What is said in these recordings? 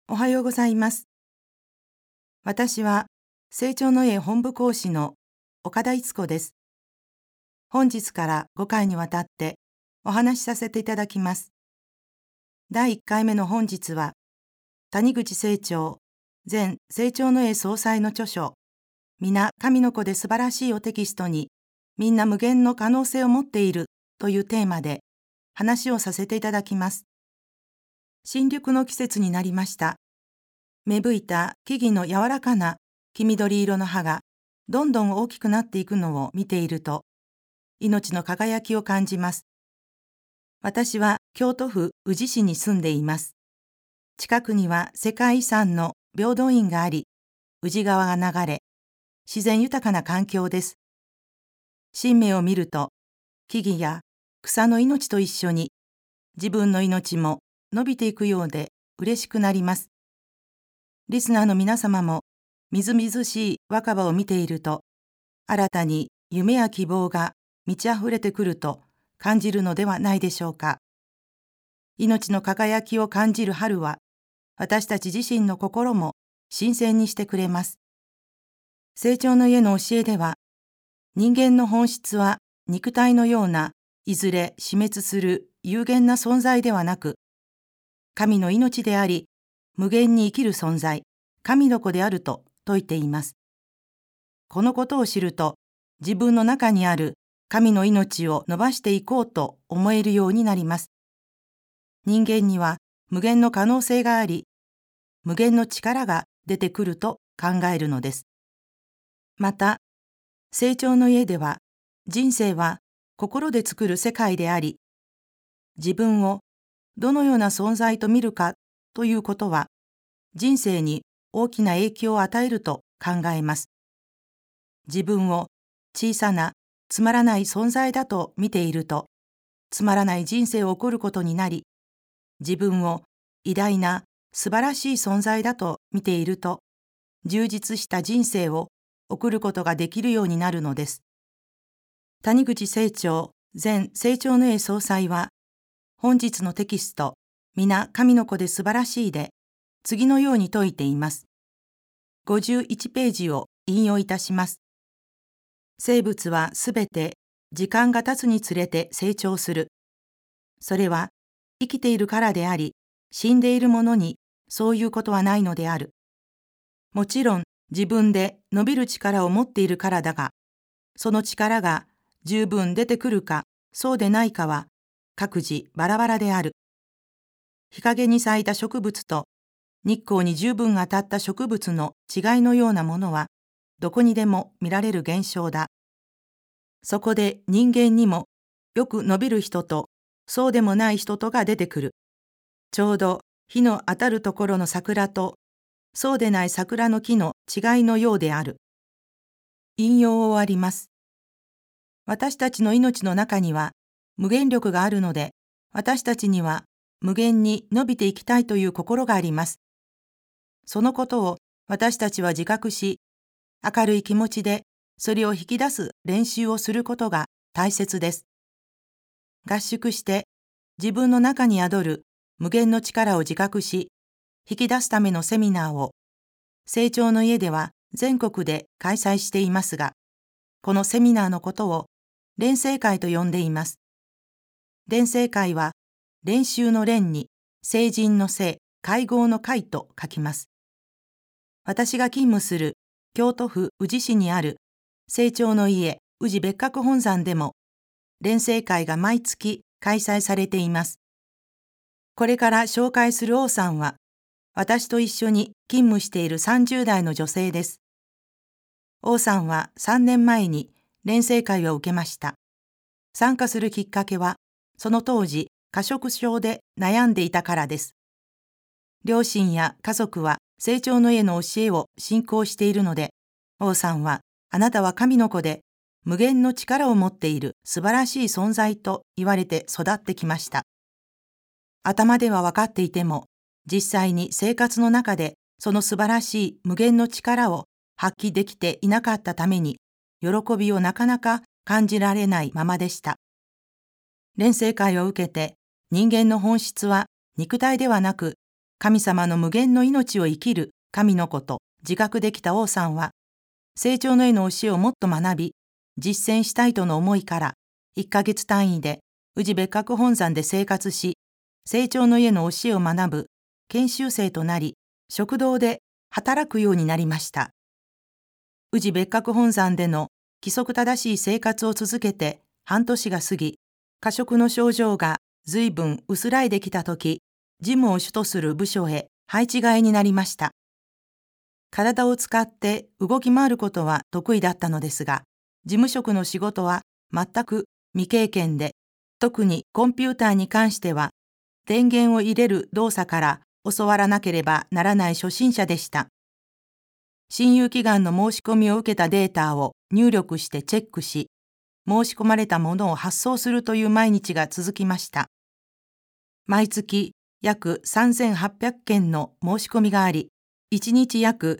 おはようございます。私は成長の家本部講師の岡田逸子です。本日から5回にわたってお話しさせていただきます。第1回目の本日は、谷口清張前成長の家総裁の著書、皆神の子で素晴らしいをテキストに、みんな無限の可能性を持っているというテーマで話をさせていただきます。新緑の季節になりました。芽吹いた木々の柔らかな黄緑色の葉がどんどん大きくなっていくのを見ていると、命の輝きを感じます。私は京都府宇治市に住んでいます。近くには世界遺産の平等院があり、宇治川が流れ、自然豊かな環境です。新芽を見ると、木々や草の命と一緒に自分の命も伸びていくようで嬉しくなります。リスナーの皆様もみずみずしい若葉を見ていると、新たに夢や希望が満ち溢れてくると感じるのではないでしょうか。命の輝きを感じる春は、私たち自身の心も新鮮にしてくれます。成長の家の教えでは、人間の本質は肉体のようないずれ死滅する有限な存在ではなく、神の命であり、無限に生きる存在、神の子であると説いています。このことを知ると、自分の中にある神の命を伸ばしていこうと思えるようになります。人間には無限の可能性があり、無限の力が出てくると考えるのです。また、成長の家では、人生は心で作る世界であり、自分をどのような存在と見るかということは、人生に大きな影響を与えると考えます。自分を小さなつまらない存在だと見ていると、つまらない人生を送ることになり、自分を偉大な素晴らしい存在だと見ていると、充実した人生を送ることができるようになるのです。谷口清張前成長の家総裁は、本日のテキスト、皆神の子で素晴らしいで、次のように説いています。51ページを引用いたします。生物はすべて時間が経つにつれて成長する。それは生きているからであり、死んでいるものにそういうことはないのである。もちろん自分で伸びる力を持っているからだが、その力が十分出てくるかそうでないかは各自バラバラである。日陰に咲いた植物と日光に十分当たった植物の違いのようなものはどこにでも見られる現象だ。そこで人間にもよく伸びる人とそうでもない人とが出てくる。ちょうど日の当たるところの桜とそうでない桜の木の違いのようである。引用を終わります。私たちの命の中には無限力があるので、私たちには無限に伸びていきたいという心があります。そのことを私たちは自覚し、明るい気持ちでそれを引き出す練習をすることが大切です。合宿して自分の中に宿る無限の力を自覚し、引き出すためのセミナーを成長の家では全国で開催していますが、このセミナーのことを練成会と呼んでいます。練成会は練習の練に成人の成、会合の会と書きます。私が勤務する京都府宇治市にある成長の家宇治別格本山でも練成会が毎月開催されています。これから紹介する王さんは、私と一緒に勤務している30代の女性です。王さんは3年前に練成会を受けました。参加するきっかけは、その当時過食症で悩んでいたからです。両親や家族は成長の家の教えを信仰しているので、王さんはあなたは神の子で無限の力を持っている素晴らしい存在と言われて育ってきました。頭では分かっていても、実際に生活の中でその素晴らしい無限の力を発揮できていなかったために、喜びをなかなか感じられないままでした。練成会を受けて、人間の本質は肉体ではなく神様の無限の命を生きる神の子と自覚できた王さんは、成長の絵の教えをもっと学び、実践したいとの思いから、1ヶ月単位で宇治別格本山で生活し、成長の家の教えを学ぶ研修生となり、食堂で働くようになりました。宇治別格本山での規則正しい生活を続けて半年が過ぎ、過食の症状が随分薄らいできたとき、事務を主とする部署へ配置換えになりました。体を使って動き回ることは得意だったのですが、事務職の仕事は全く未経験で、特にコンピューターに関しては、電源を入れる動作から教わらなければならない初心者でした。信用祈願の申し込みを受けたデータを入力してチェックし、申し込まれたものを発送するという毎日が続きました。毎月約3800件の申し込みがあり、1日約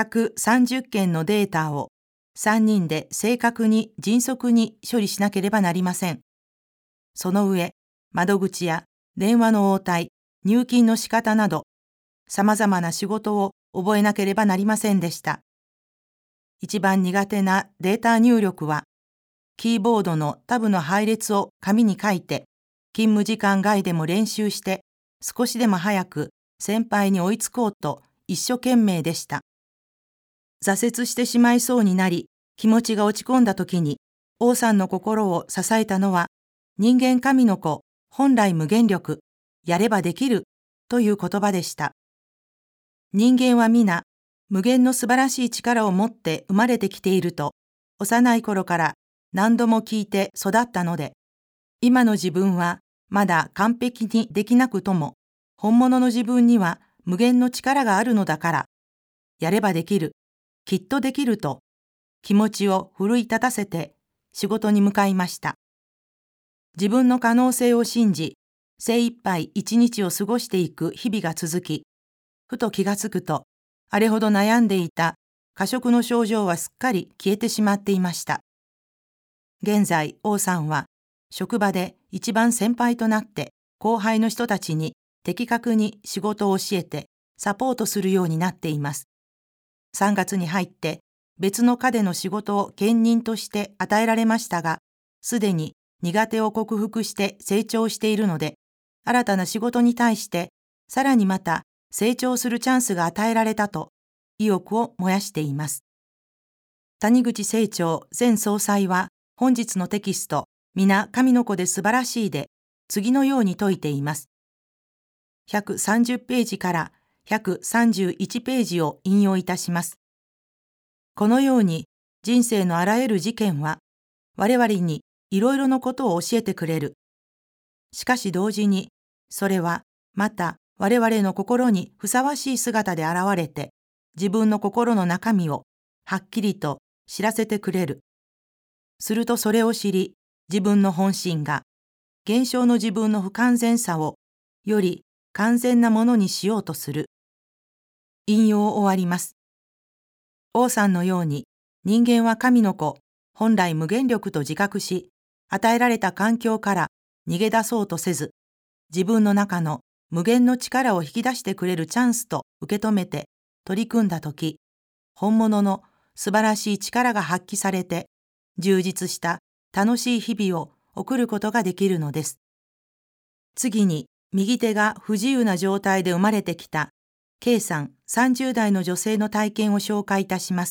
130件のデータを3人で正確に迅速に処理しなければなりません。その上、窓口や電話の応対、入金の仕方など、様々な仕事を覚えなければなりませんでした。一番苦手なデータ入力は、キーボードのタブの配列を紙に書いて、勤務時間外でも練習して、少しでも早く先輩に追いつこうと一生懸命でした。挫折してしまいそうになり、気持ちが落ち込んだ時に、王さんの心を支えたのは、人間神の子、本来無限力、やればできるという言葉でした。人間は皆、無限の素晴らしい力を持って生まれてきていると、幼い頃から何度も聞いて育ったので、今の自分はまだ完璧にできなくとも、本物の自分には無限の力があるのだから、やればできる、きっとできると、気持ちを奮い立たせて仕事に向かいました。自分の可能性を信じ、精一杯一日を過ごしていく日々が続き、ふと気がつくと、あれほど悩んでいた過食の症状はすっかり消えてしまっていました。現在、王さんは職場で一番先輩となって後輩の人たちに的確に仕事を教えてサポートするようになっています。3月に入って別の課での仕事を兼任として与えられましたが、すでに苦手を克服して成長しているので、新たな仕事に対してさらにまた成長するチャンスが与えられたと意欲を燃やしています。谷口清張前総裁は本日のテキスト、皆神の子で素晴らしいで次のように説いています。130ページから131ページを引用いたします。このように人生のあらゆる事件は我々にいろいろなことを教えてくれる。しかし同時にそれはまた我々の心にふさわしい姿で現れて自分の心の中身をはっきりと知らせてくれる。するとそれを知り自分の本心が現象の自分の不完全さをより完全なものにしようとする。引用を終わります。王さんのように人間は神の子、本来無限力と自覚し、与えられた環境から逃げ出そうとせず、自分の中の無限の力を引き出してくれるチャンスと受け止めて取り組んだとき、本物の素晴らしい力が発揮されて、充実した楽しい日々を送ることができるのです。次に、右手が不自由な状態で生まれてきた K さん30代の女性の体験を紹介いたします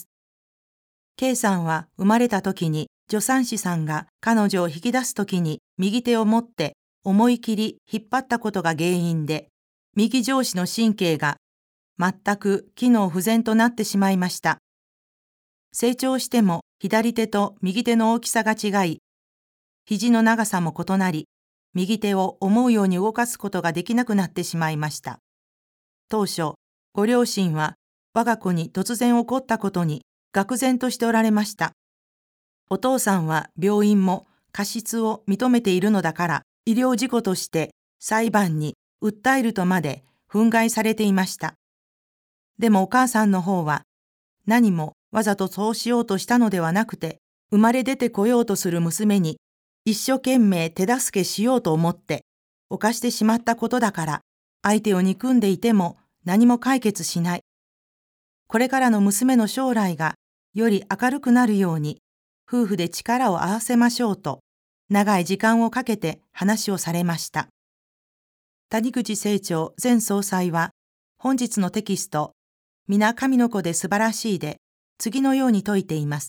。K さんは生まれた時に助産師さんが彼女を引き出す時に右手を持って思い切り引っ張ったことが原因で、右上肢の神経が全く機能不全となってしまいました。成長しても左手と右手の大きさが違い、肘の長さも異なり、右手を思うように動かすことができなくなってしまいました。当初、ご両親は我が子に突然起こったことに愕然としておられました。お父さんは病院も過失を認めているのだから医療事故として裁判に訴えるとまで憤慨されていました。でもお母さんの方は何もわざとそうしようとしたのではなくて、生まれ出てこようとする娘に一生懸命手助けしようと思って犯してしまったことだから相手を憎んでいても何も解決しない。これからの娘の将来がより明るくなるように、夫婦で力を合わせましょうと、長い時間をかけて話をされました。谷口清張前総裁は、本日のテキスト、皆神の子で素晴らしいで、次のように説いています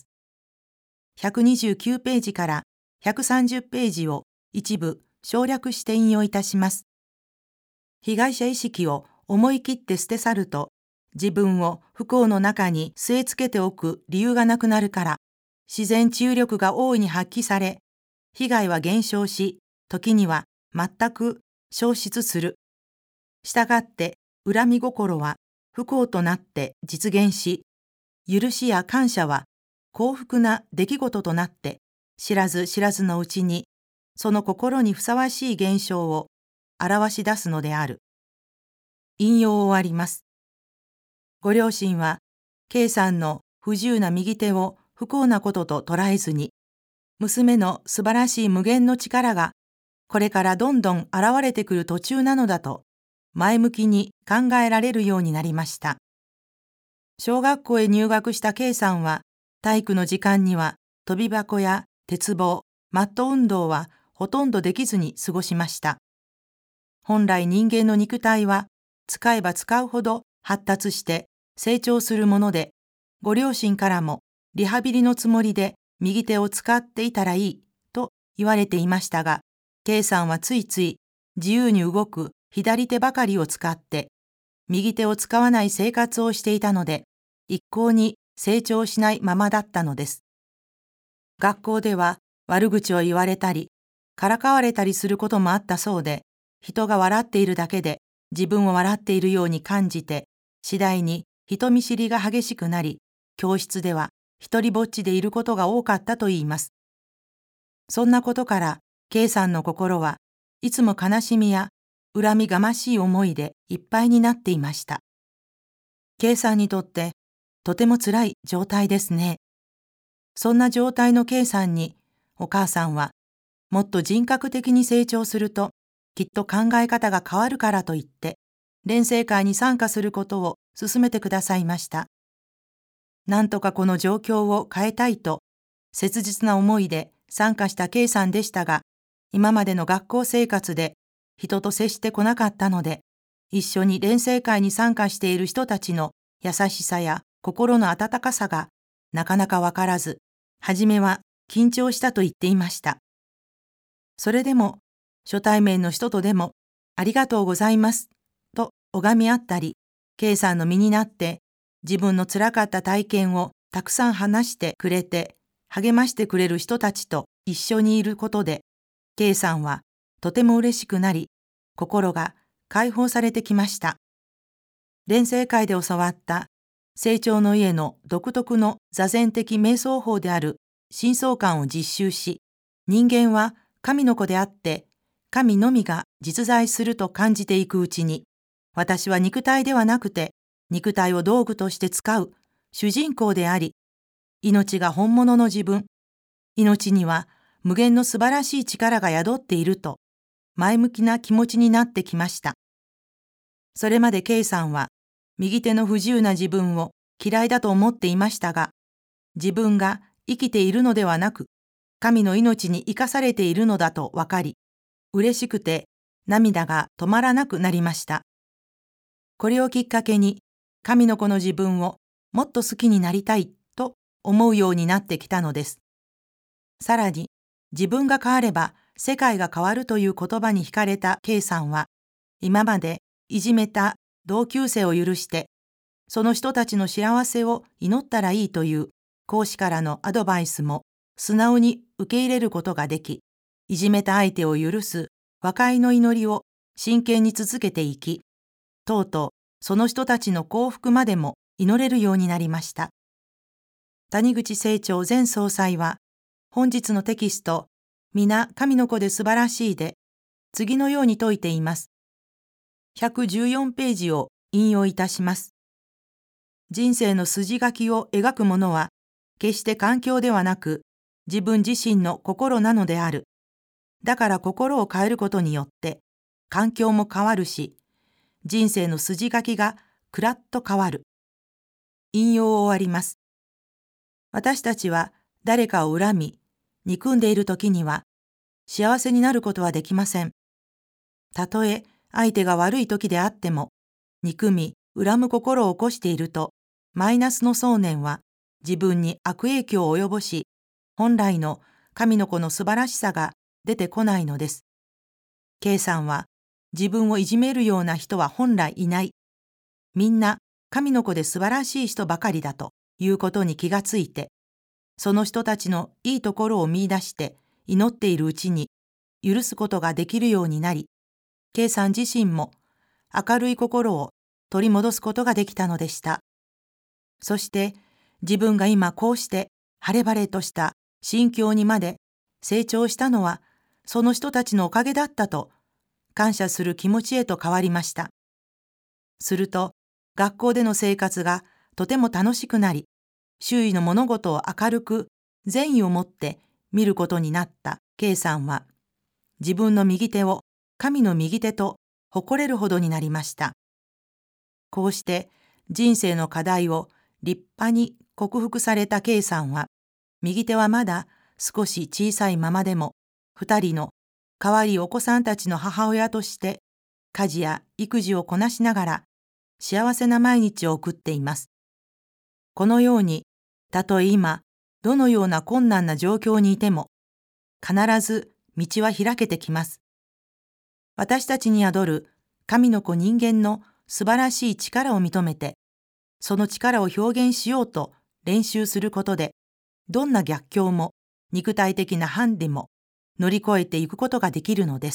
。129ページから130ページを一部省略して引用いたします。被害者意識を思い切って捨て去ると、自分を不幸の中に据え付けておく理由がなくなるから、自然治癒力が大いに発揮され、被害は減少し、時には全く消失する。したがって、恨み心は不幸となって実現し、許しや感謝は幸福な出来事となって、知らず知らずのうちに、その心にふさわしい現象を表し出すのである。引用を終わります。ご両親は、K さんの不自由な右手を不幸なことと捉えずに、娘の素晴らしい無限の力が、これからどんどん現れてくる途中なのだと、前向きに考えられるようになりました。小学校へ入学した K さんは、体育の時間には跳び箱や鉄棒、マット運動はほとんどできずに過ごしました。本来人間の肉体は使えば使うほど発達して成長するもので、ご両親からもリハビリのつもりで右手を使っていたらいいと言われていましたが、K さんはついつい自由に動く左手ばかりを使って右手を使わない生活をしていたので、一向に成長しないままだったのです。学校では悪口を言われたり、からかわれたりすることもあったそうで、人が笑っているだけで自分を笑っているように感じて、次第に人見知りが激しくなり、教室では一人ぼっちでいることが多かったといいます。そんなことから、K さんの心はいつも悲しみや恨みがましい思いでいっぱいになっていました。K さんにとってとてもつらい状態ですね。そんな状態の K さんに、お母さんは、もっと人格的に成長すると、きっと考え方が変わるからと言って、錬成会に参加することを勧めてくださいました。なんとかこの状況を変えたいと、切実な思いで参加した K さんでしたが、今までの学校生活で人と接してこなかったので、一緒に錬成会に参加している人たちの優しさや心の温かさがなかなかわからず、はじめは緊張したと言っていました。それでも、初対面の人とでも、ありがとうございます、と拝み合ったり、K さんの身になって、自分の辛かった体験をたくさん話してくれて、励ましてくれる人たちと一緒にいることで、K さんはとても嬉しくなり、心が解放されてきました。錬成会で教わった成長の家の独特の座禅的瞑想法である深層観を実習し、人間は神の子であって、神のみが実在すると感じていくうちに、私は肉体ではなくて、肉体を道具として使う主人公であり、命が本物の自分、命には無限の素晴らしい力が宿っていると、前向きな気持ちになってきました。それまで K さんは、右手の不自由な自分を嫌いだと思っていましたが、自分が生きているのではなく、神の命に生かされているのだと分かり、嬉しくて涙が止まらなくなりました。これをきっかけに、神の子の自分をもっと好きになりたいと思うようになってきたのです。さらに、自分が変われば世界が変わるという言葉に惹かれた K さんは、今までいじめた同級生を許して、その人たちの幸せを祈ったらいいという講師からのアドバイスも素直に受け入れることができ、いじめた相手を許す和解の祈りを真剣に続けていき、とうとうその人たちの幸福までも祈れるようになりました。谷口清張前総裁は、本日のテキスト、皆神の子で素晴らしいで、次のように説いています。114ページを引用いたします。人生の筋書きを描くものは、決して環境ではなく、自分自身の心なのである。だから心を変えることによって、環境も変わるし、 人生の筋書きがくらっと変わる。引用を終わります。私たちは誰かを恨み、憎んでいるときには幸せになることはできません。たとえ相手が悪いときであっても、憎み、恨む心を起こしていると、マイナスの想念は自分に悪影響を及ぼし、本来の神の子の素晴らしさが出てこないのです。K さんは、自分をいじめるような人は本来いない。みんな神の子で素晴らしい人ばかりだということに気がついて、その人たちのいいところを見出して祈っているうちに許すことができるようになり、K さん自身も明るい心を取り戻すことができたのでした。そして自分が今こうして晴れ晴れとした心境にまで成長したのはその人たちのおかげだったと感謝する気持ちへと変わりました。すると学校での生活がとても楽しくなり、周囲の物事を明るく善意を持って見ることになった K さんは、自分の右手を神の右手と誇れるほどになりました。こうして人生の課題を立派に克服された K さんは、右手はまだ少し小さいままでも、2人の可愛いお子さんたちの母親として家事や育児をこなしながら幸せな毎日を送っています。このように、たとえ今どのような困難な状況にいても、必ず道は開けてきます。私たちに宿る神の子人間の素晴らしい力を認めて、その力を表現しようと練習することで、どんな逆境も肉体的なハンデも乗り越えていくことができるのです。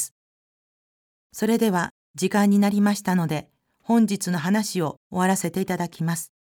それでは時間になりましたので、本日の話を終わらせていただきます。